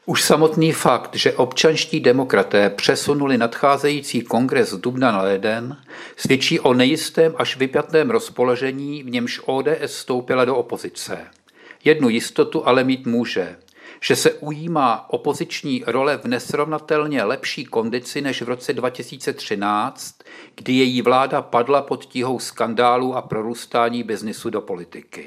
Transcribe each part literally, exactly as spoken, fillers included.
Už samotný fakt, že občanští demokraté přesunuli nadcházející kongres z dubna na leden, svědčí o nejistém až vypjatém rozpoložení, v němž O D S vstoupila do opozice. Jednu jistotu ale mít může, že se ujímá opoziční role v nesrovnatelně lepší kondici než v roce dva tisíce třináct, kdy její vláda padla pod tíhou skandálů a prorůstání biznisu do politiky.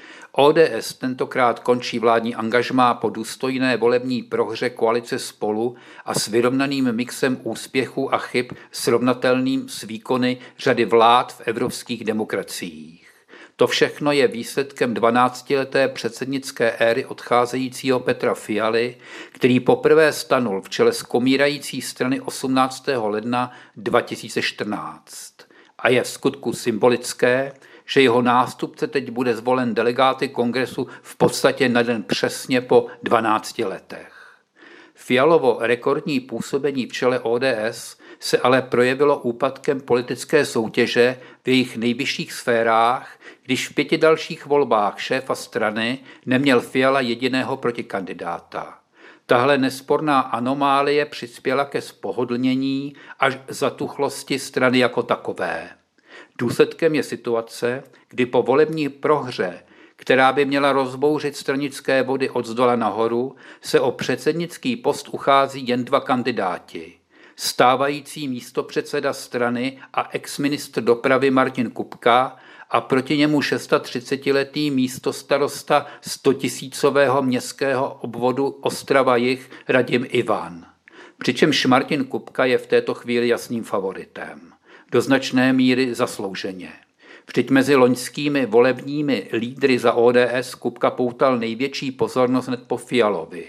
O D S tentokrát končí vládní angažmá po důstojné volební prohře koalice Spolu a s vyrovnaným mixem úspěchů a chyb srovnatelným s výkony řady vlád v evropských demokraciích. To všechno je výsledkem dvanáctileté předsednické éry odcházejícího Petra Fialy, který poprvé stanul v čele skomírající strany osmnáctého ledna dva tisíce čtrnáct. A je v skutku symbolické, že jeho nástupce teď bude zvolen delegáty kongresu v podstatě na den přesně po dvanácti letech. Fialovo rekordní působení v čele O D S se ale projevilo úpadkem politické soutěže v jejich nejvyšších sférách, když v pěti dalších volbách šéfa strany neměl Fiala jediného protikandidáta. Tahle nesporná anomálie přispěla ke spohodlnění až zatuchlosti strany jako takové. Důsledkem je situace, kdy po volební prohře, která by měla rozbouřit stranické vody od zdola nahoru, se o předsednický post uchází jen dva kandidáti. Stávající místopředseda strany a exministr dopravy Martin Kupka a proti němu třicetišestiletý místostarosta stotisícového městského obvodu Ostrava-Jih Radim Ivan. Přičemž Martin Kupka je v této chvíli jasným favoritem. Do značné míry zaslouženě. Vždyť mezi loňskými volebními lídry za O D S Kupka poutal největší pozornost hned po Fialovi.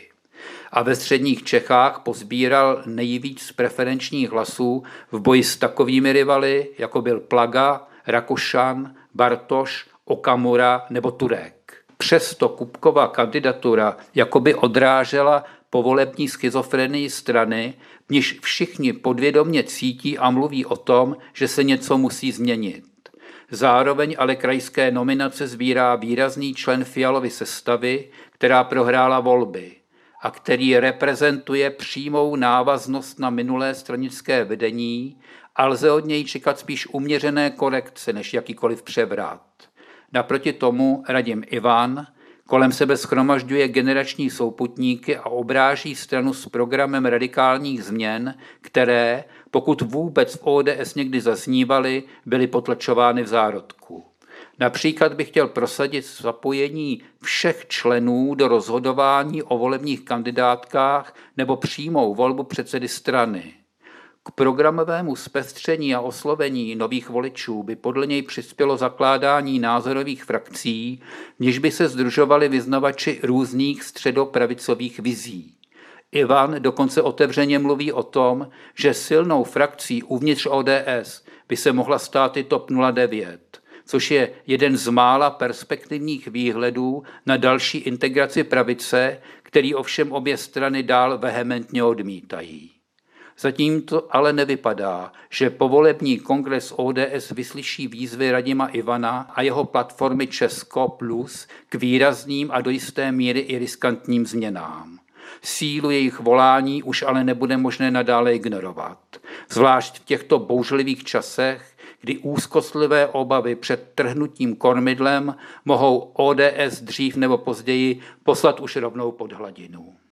A ve středních Čechách pozbíral nejvíc preferenčních hlasů v boji s takovými rivaly, jako byl Plaga, Rakušan, Bartoš, Okamura nebo Turek. Přesto Kupkova kandidatura jakoby odrážela povolební schizofrenii strany, v níž všichni podvědomě cítí a mluví o tom, že se něco musí změnit. Zároveň ale krajské nominace sbírá výrazný člen Fialovy sestavy, která prohrála volby a který reprezentuje přímou návaznost na minulé stranické vedení a lze od něj čekat spíš uměřené korekce než jakýkoliv převrat. Naproti tomu Radim Ivan kolem sebe shromažďuje generační souputníky a obráží stranu s programem radikálních změn, které, pokud vůbec v O D S někdy zaznívaly, byly potlačovány v zárodku. Například bych chtěl prosadit zapojení všech členů do rozhodování o volebních kandidátkách nebo přímou volbu předsedy strany. K programovému zpestření a oslovení nových voličů by podle něj přispělo zakládání názorových frakcí, v nichž by se sdružovali vyznavači různých středopravicových vizí. Ivan dokonce otevřeně mluví o tom, že silnou frakcí uvnitř O D S by se mohla stát i TOP nula devět, což je jeden z mála perspektivních výhledů na další integraci pravice, který ovšem obě strany dál vehementně odmítají. Zatím to ale nevypadá, že povolební kongres O D S vyslyší výzvy Radima Ivana a jeho platformy Česko plus k výrazným a do jisté míry i riskantním změnám. Sílu jejich volání už ale nebude možné nadále ignorovat. Zvlášť v těchto bouřlivých časech, kdy úzkostlivé obavy před trhnutím kormidlem mohou O D S dřív nebo později poslat už rovnou pod hladinu.